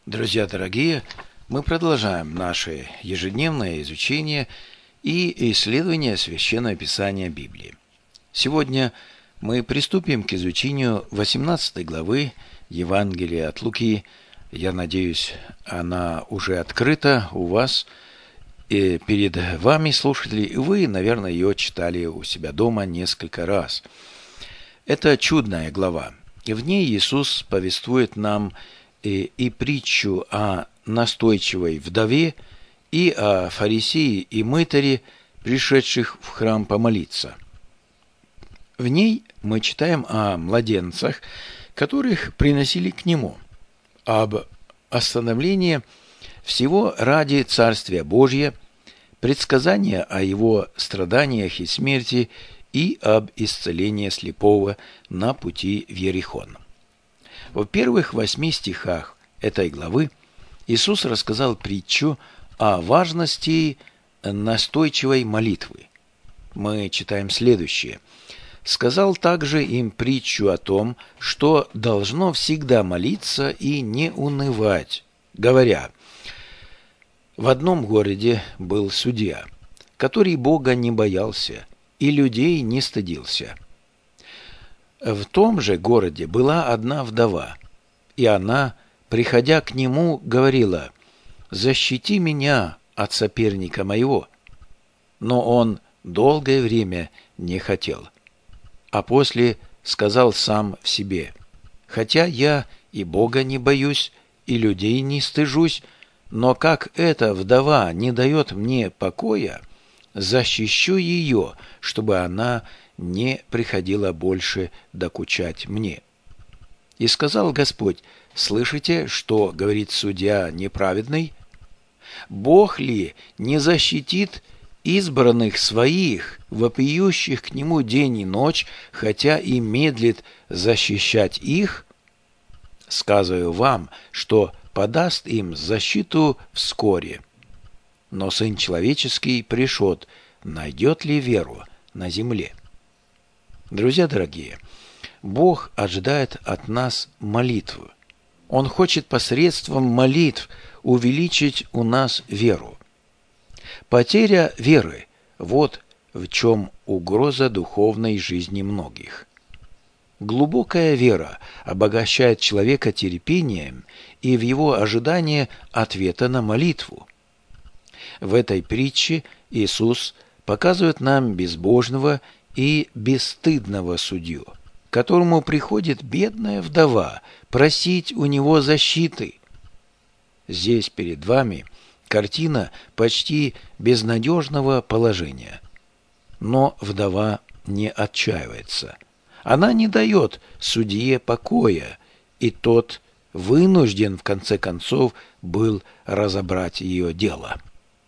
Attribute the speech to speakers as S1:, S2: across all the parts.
S1: Друзья дорогие, мы продолжаем наше ежедневное изучение и исследование Священного Писания Библии. Сегодня мы приступим к изучению 18 главы Евангелия от Луки. Я надеюсь, она уже открыта у вас и перед вами, слушатели, и вы, наверное, ее читали у себя дома несколько раз. Это чудная глава, и в ней Иисус повествует нам и притчу о настойчивой вдове, и о фарисее и мытаре, пришедших в храм помолиться. В ней мы читаем о младенцах, которых приносили к Нему, об остановлении всего ради Царствия Божия, предсказания о Его страданиях и смерти и об исцелении слепого на пути в Иерихон. В первых 8 стихах этой главы Иисус рассказал притчу о важности настойчивой молитвы. Мы читаем следующее. «Сказал также им притчу о том, что должно всегда молиться и не унывать, говоря: в одном городе был судья, который Бога не боялся и людей не стыдился. В том же городе была одна вдова, и она, приходя к нему, говорила: «Защити меня от соперника моего». Но он долгое время не хотел. А после сказал сам в себе: «Хотя я и Бога не боюсь, и людей не стыжусь, но как эта вдова не дает мне покоя, защищу ее, чтобы она не приходила больше докучать мне». И сказал Господь: «Слышите, что говорит судья неправедный? Бог ли не защитит избранных своих, вопиющих к Нему день и ночь, хотя и медлит защищать их? Сказываю вам, что подаст им защиту вскоре. Но Сын Человеческий пришед, найдет ли веру на земле?» Друзья дорогие, Бог ожидает от нас молитвы. Он хочет посредством молитв увеличить у нас веру. Потеря веры – вот в чем угроза духовной жизни многих. Глубокая вера обогащает человека терпением и в его ожидании ответа на молитву. В этой притче Иисус показывает нам безбожного и бесстыдного судью, к которому приходит бедная вдова просить у него защиты. Здесь перед вами картина почти безнадежного положения. Но вдова не отчаивается. Она не дает судье покоя, и тот вынужден, в конце концов, был разобрать ее дело.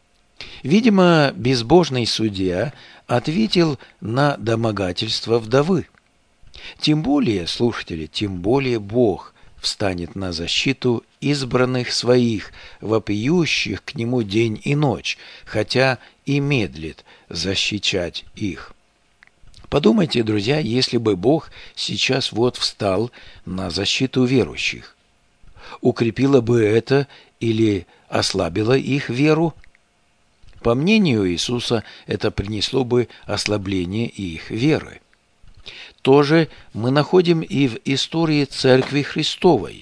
S1: Видимо, безбожный судья ответил на домогательство вдовы. Тем более, слушатели, тем более Бог встанет на защиту избранных своих, вопиющих к Нему день и ночь, хотя и медлит защищать их. Подумайте, друзья, если бы Бог сейчас вот встал на защиту верующих, укрепило бы это или ослабило их веру? По мнению Иисуса, это принесло бы ослабление их веры. То же мы находим и в истории Церкви Христовой.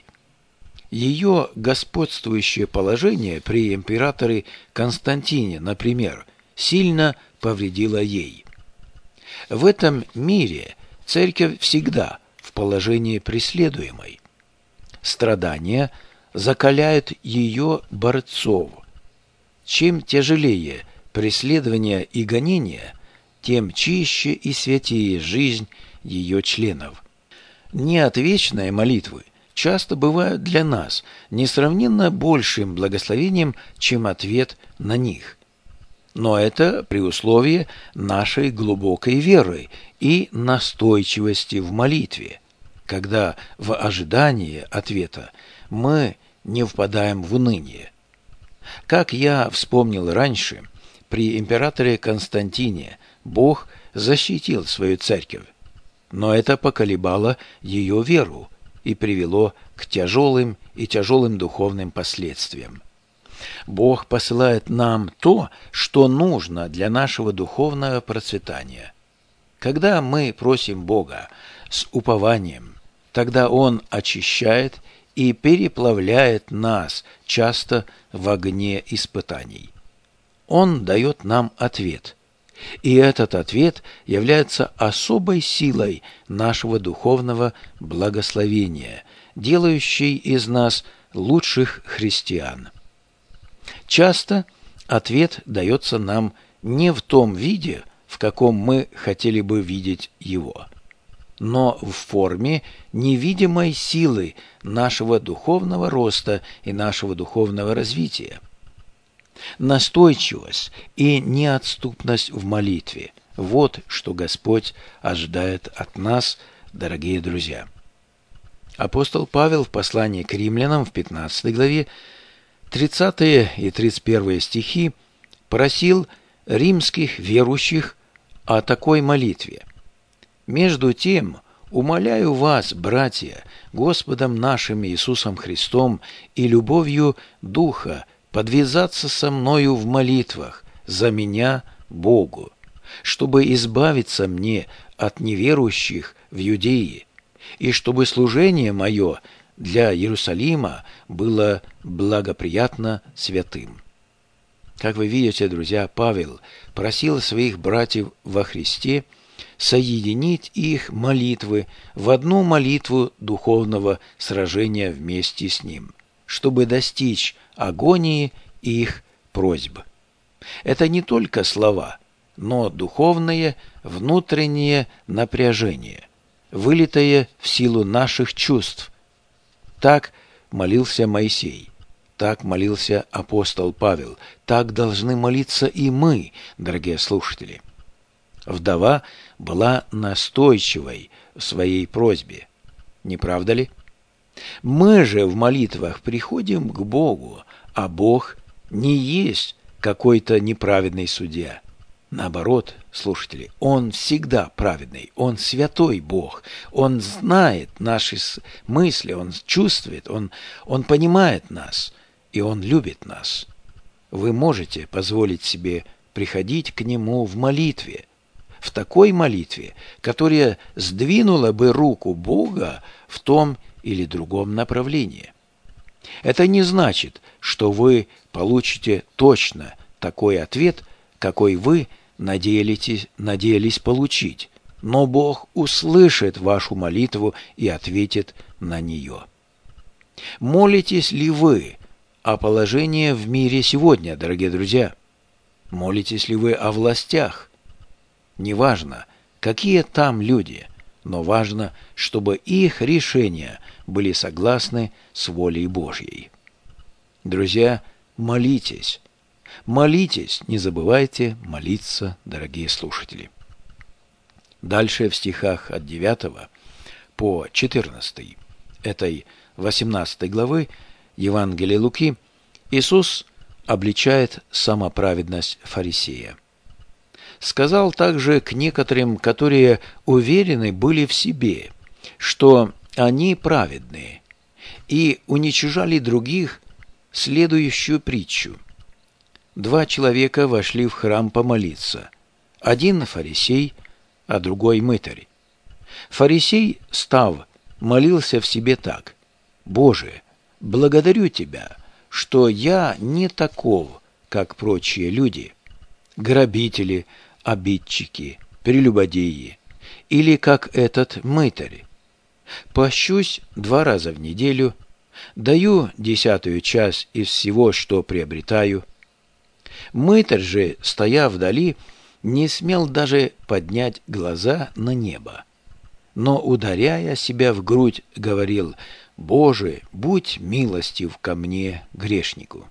S1: Ее господствующее положение при императоре Константине, например, сильно повредило ей. В этом мире Церковь всегда в положении преследуемой. Страдания закаляют ее борцов. Чем тяжелее преследование и гонение, тем чище и святее жизнь ее членов. Неотвечные молитвы часто бывают для нас несравненно большим благословением, чем ответ на них. Но это при условии нашей глубокой веры и настойчивости в молитве, когда в ожидании ответа мы не впадаем в уныние. Как я вспомнил раньше, при императоре Константине Бог защитил свою церковь, но это поколебало ее веру и привело к тяжелым и тяжелым духовным последствиям. Бог посылает нам то, что нужно для нашего духовного процветания. Когда мы просим Бога с упованием, тогда Он очищает и переплавляет нас, часто в огне испытаний. Он дает нам ответ, и этот ответ является особой силой нашего духовного благословения, делающей из нас лучших христиан. Часто ответ дается нам не в том виде, в каком мы хотели бы видеть его, но в форме невидимой силы нашего духовного роста и нашего духовного развития. Настойчивость и неотступность в молитве – вот что Господь ожидает от нас, дорогие друзья. Апостол Павел в послании к римлянам в 15 главе 30 и 31 стихи просил римских верующих о такой молитве. «Между тем, умоляю вас, братья, Господом нашим Иисусом Христом и любовью Духа, подвязаться со мною в молитвах за меня Богу, чтобы избавиться мне от неверующих в Иудее, и чтобы служение мое для Иерусалима было благоприятно святым». Как вы видите, друзья, Павел просил своих братьев во Христе соединить их молитвы в одну молитву духовного сражения вместе с ним, чтобы достичь агонии их просьб. Это не только слова, но духовное внутреннее напряжение, вылитое в силу наших чувств. Так молился Моисей, так молился апостол Павел, так должны молиться и мы, дорогие слушатели. Вдова была настойчивой в своей просьбе, не правда ли? Мы же в молитвах приходим к Богу, а Бог не есть какой-то неправедный судья. Наоборот, слушатели, Он всегда праведный, Он святой Бог, Он знает наши мысли, Он чувствует, Он понимает нас, и Он любит нас. Вы можете позволить себе приходить к Нему в молитве, в такой молитве, которая сдвинула бы руку Бога в том или другом направлении. Это не значит, что вы получите точно такой ответ, какой вы надеялись получить, но Бог услышит вашу молитву и ответит на нее. Молитесь ли вы о положении в мире сегодня, дорогие друзья? Молитесь ли вы о властях? Неважно, какие там люди, но важно, чтобы их решения были согласны с волей Божьей. Друзья, молитесь. Молитесь, не забывайте молиться, дорогие слушатели. Дальше в стихах от 9 по 14 этой 18 главы Евангелия Луки Иисус обличает самоправедность фарисея. Сказал также к некоторым, которые уверены были в себе, что они праведные, и уничижали других, следующую притчу. 2 человека вошли в храм помолиться, один фарисей, а другой мытарь. Фарисей, став, молился в себе так: «Боже, благодарю Тебя, что я не таков, как прочие люди, грабители, обидчики, прелюбодеи, или как этот мытарь. Пощусь 2 раза в неделю, даю 10-ю часть из всего, что приобретаю». Мытарь же, стоя вдали, не смел даже поднять глаза на небо, но, ударяя себя в грудь, говорил: «Боже, будь милостив ко мне, грешнику».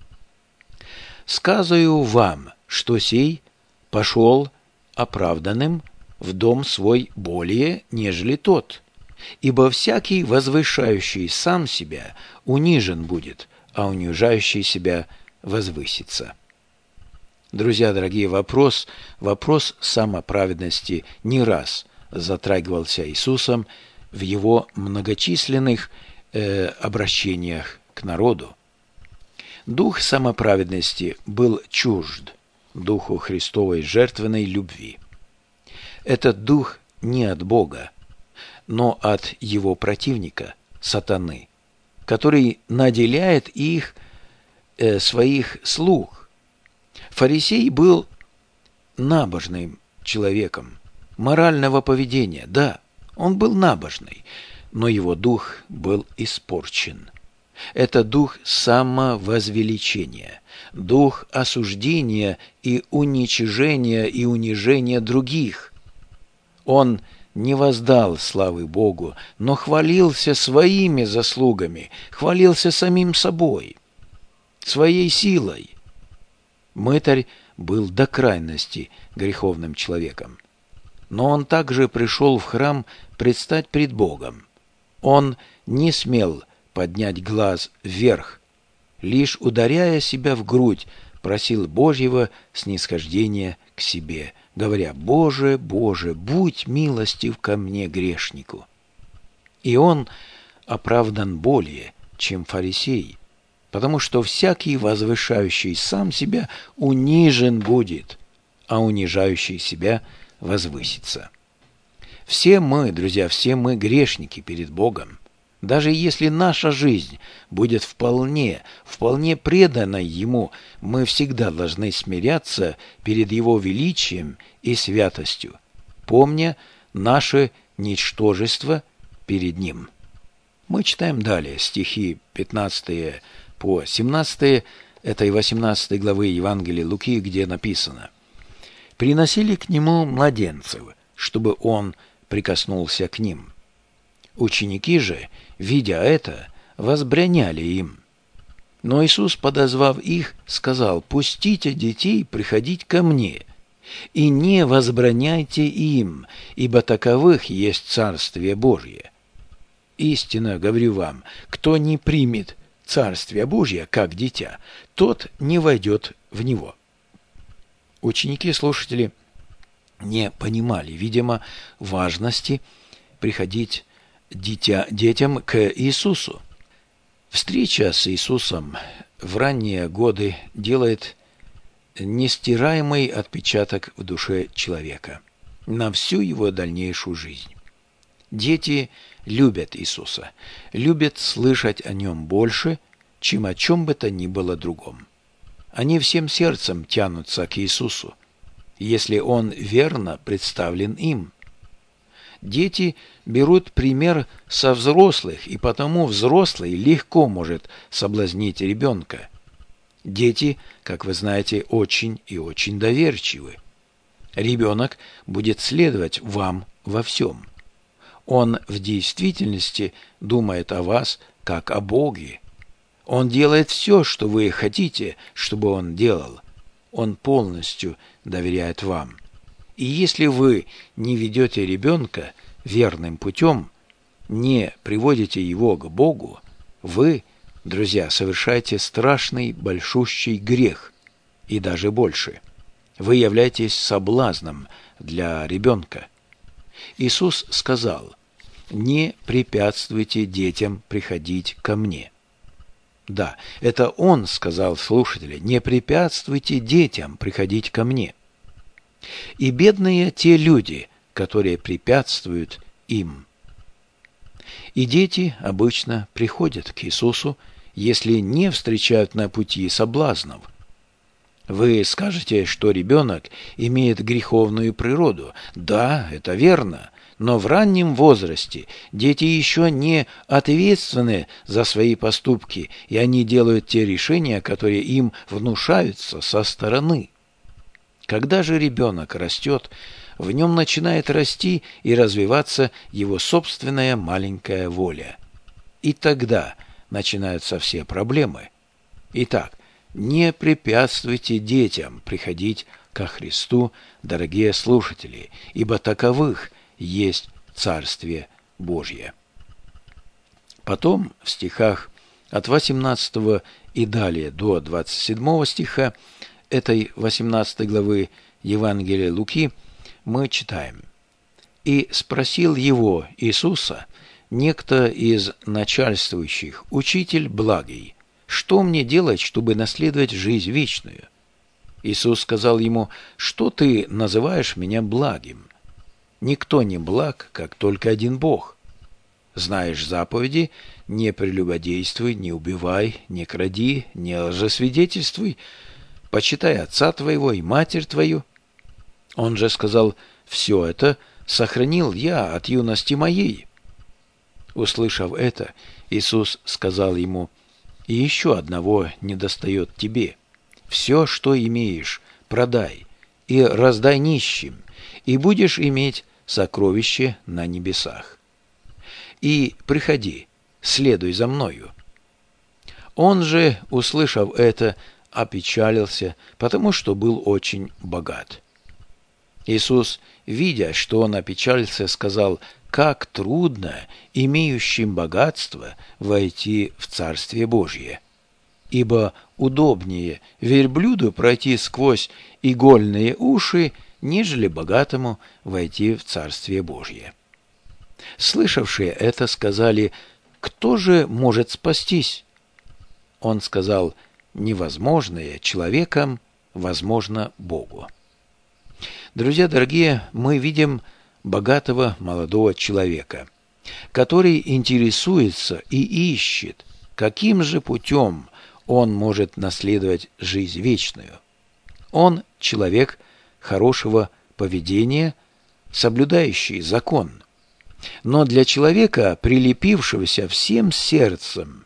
S1: Сказываю вам, что сей пошел оправданным в дом свой более, нежели тот, ибо всякий, возвышающий сам себя, унижен будет, а унижающий себя возвысится. Друзья дорогие, вопрос самоправедности не раз затрагивался Иисусом в его многочисленных обращениях к народу. Дух самоправедности был чужд духу Христовой жертвенной любви. Этот дух не от Бога, но от его противника, сатаны, который наделяет их своих слуг. Фарисей был набожным человеком, морального поведения, да, он был набожный, но его дух был испорчен. Это дух самовозвеличения, дух осуждения и уничижения и унижения других. Он не воздал славы Богу, но хвалился своими заслугами, хвалился самим собой, своей силой. Мытарь был до крайности греховным человеком. Но он также пришел в храм предстать пред Богом. Он не смел поднять глаз вверх, лишь ударяя себя в грудь, просил Божьего снисхождения к себе, говоря: «Боже, Боже, будь милостив ко мне, грешнику». И он оправдан более, чем фарисей, потому что всякий возвышающий сам себя унижен будет, а унижающий себя возвысится. Все мы, друзья, все мы грешники перед Богом. Даже если наша жизнь будет вполне преданной Ему, мы всегда должны смиряться перед Его величием и святостью, помня наше ничтожество перед Ним. Мы читаем далее стихи 15 по 17 этой 18 главы Евангелия Луки, где написано: «Приносили к Нему младенцев, чтобы Он прикоснулся к ним. Ученики же, видя это, возбраняли им. Но Иисус, подозвав их, сказал: «Пустите детей приходить ко мне, и не возбраняйте им, ибо таковых есть Царствие Божие. Истинно говорю вам, кто не примет Царствие Божие как дитя, тот не войдет в него». Ученики-слушатели не понимали, видимо, важности приходить детям к Иисусу. Встреча с Иисусом в ранние годы делает нестираемый отпечаток в душе человека на всю его дальнейшую жизнь. Дети любят Иисуса, любят слышать о Нем больше, чем о чем бы то ни было другом. Они всем сердцем тянутся к Иисусу, если Он верно представлен им. Дети берут пример со взрослых, и потому взрослый легко может соблазнить ребенка. Дети, как вы знаете, очень и очень доверчивы. Ребенок будет следовать вам во всем. Он в действительности думает о вас, как о Боге. Он делает все, что вы хотите, чтобы он делал. Он полностью доверяет вам. И если вы не ведете ребенка верным путем, не приводите его к Богу, вы, друзья, совершаете страшный большущий грех, и даже больше. Вы являетесь соблазном для ребенка. Иисус сказал: «Не препятствуйте детям приходить ко мне». Да, это Он сказал, слушатели: «Не препятствуйте детям приходить ко мне». И бедные те люди, которые препятствуют им. И дети обычно приходят к Иисусу, если не встречают на пути соблазнов. Вы скажете, что ребенок имеет греховную природу. Да, это верно. Но в раннем возрасте дети еще не ответственны за свои поступки, и они делают те решения, которые им внушаются со стороны. Когда же ребенок растет, в нем начинает расти и развиваться его собственная маленькая воля. И тогда начинаются все проблемы. Итак, не препятствуйте детям приходить ко Христу, дорогие слушатели, ибо таковых есть Царствие Божье. Потом в стихах от 18 и далее до 27 стиха этой 18 главы Евангелия Луки мы читаем: «И спросил его Иисуса, некто из начальствующих: «Учитель благий, что мне делать, чтобы наследовать жизнь вечную?» Иисус сказал ему: «Что ты называешь меня благим? Никто не благ, как только один Бог. Знаешь заповеди: не прелюбодействуй, не убивай, не кради, не лжесвидетельствуй, почитай отца твоего и матерь твою». Он же сказал: «Все это сохранил я от юности моей». Услышав это, Иисус сказал ему: «И еще одного недостает тебе. Все, что имеешь, продай и раздай нищим, и будешь иметь сокровище на небесах. И приходи, следуй за мною». Он же, услышав это, опечалился, потому что был очень богат. Иисус, видя, что он опечалился, сказал: «Как трудно имеющим богатство войти в Царствие Божье! Ибо удобнее верблюду пройти сквозь игольные уши, нежели богатому войти в Царствие Божье». Слышавшие это сказали: «Кто же может спастись?» Он сказал: «Невозможное человеком возможно Богу». Друзья дорогие, мы видим богатого молодого человека, который интересуется и ищет, каким же путем он может наследовать жизнь вечную. Он человек хорошего поведения, соблюдающий закон. Но для человека, прилепившегося всем сердцем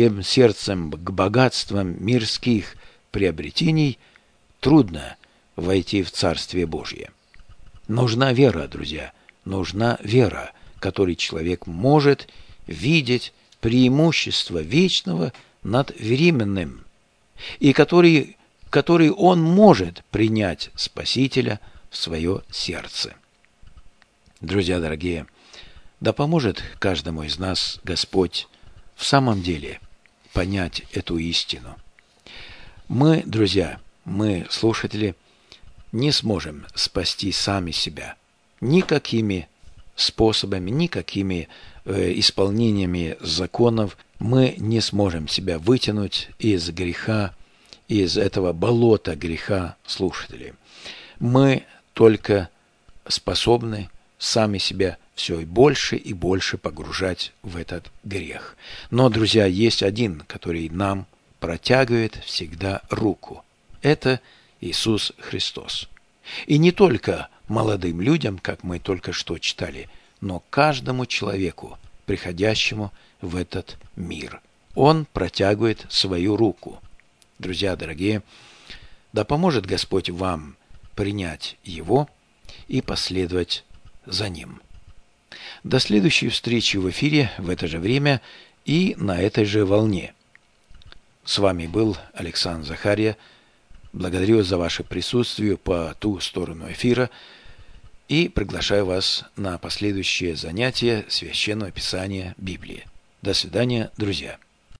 S1: к богатствам мирских приобретений, трудно войти в Царствие Божье. Нужна вера, друзья, нужна вера, которой человек может видеть преимущество вечного над временным, и который он может принять Спасителя в свое сердце. Друзья дорогие, да поможет каждому из нас Господь в самом деле понять эту истину. Мы, друзья, мы, слушатели, не сможем спасти сами себя никакими способами, никакими исполнениями законов. Мы не сможем себя вытянуть из греха, из этого болота греха, слушатели. Мы только способны сами себя все и больше погружать в этот грех. Но, друзья, есть один, который нам протягивает всегда руку. Это Иисус Христос. И не только молодым людям, как мы только что читали, но каждому человеку, приходящему в этот мир. Он протягивает свою руку. Друзья дорогие, да поможет Господь вам принять Его и последовать за Ним. До следующей встречи в эфире в это же время и на этой же волне. С вами был Александр Захария. Благодарю за ваше присутствие по ту сторону эфира и приглашаю вас на последующее занятие Священного Писания Библии. До свидания, друзья.